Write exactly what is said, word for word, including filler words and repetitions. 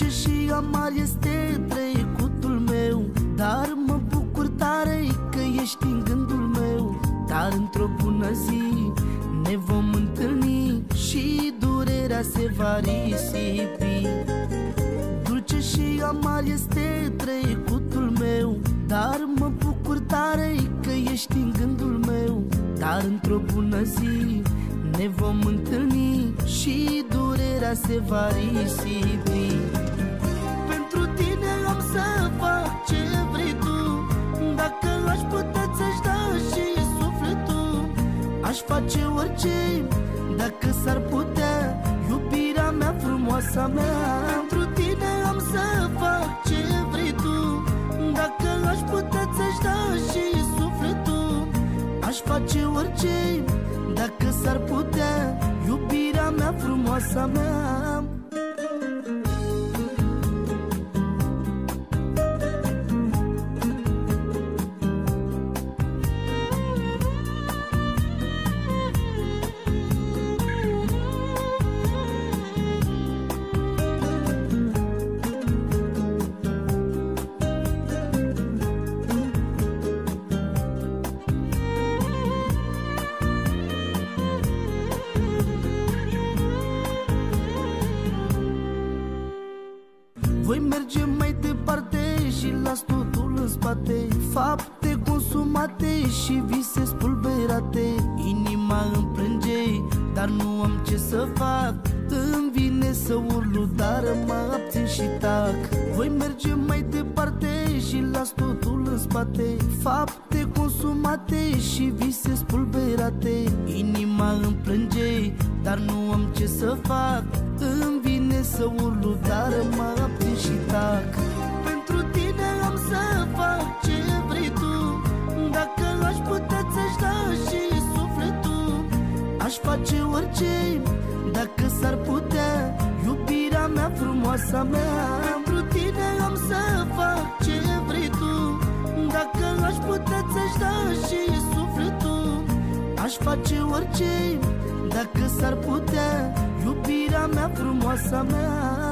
Dulce și amar este trecutul meu, dar mă bucur tare că ești în gândul meu. Dar într-o bună zi ne vom întâlni și durerea se va risipi. Dulce și amar este trecutul meu, dar mă bucur tare că ești în gândul meu. Dar într-o bună zi ne vom întâlni și durerea se va risipi. Pentru tine am să fac ce vrei tu, dacă aș putea ți-aș da și sufletul. Aș face orice dacă s-ar putea, iubirea mea, frumoasa mea. Pentru tine am să fac ce vrei tu, dacă aș putea ți-aș da și sufletul. Aș face orice dacă s-ar putea, iubirea mea, frumoasa mea. Voi merge mai departe și las totul în spate, fapte consumate și vise spulberate. Inima îmi plânge, dar nu am ce să fac. Îmi vine să urlu, dar mă abțin și tac. Voi merge mai departe și las totul în spate, fapte consumate și vise spulberate. Inima îmi plânge, dar nu am ce să fac. Îmi vine să urlu, dar mă abțin și tac. Pentru tine am să fac ce vrei tu, dacă aș putea ți-aș da și sufletul. Aș face orice dacă s-ar putea, iubirea mea, frumoasa mea. Pentru tine am să fac ce vrei tu, dacă aș putea ți-aș da și sufletul. Aș face orice dacă s-ar putea, iubirea mea, frumoasa mea.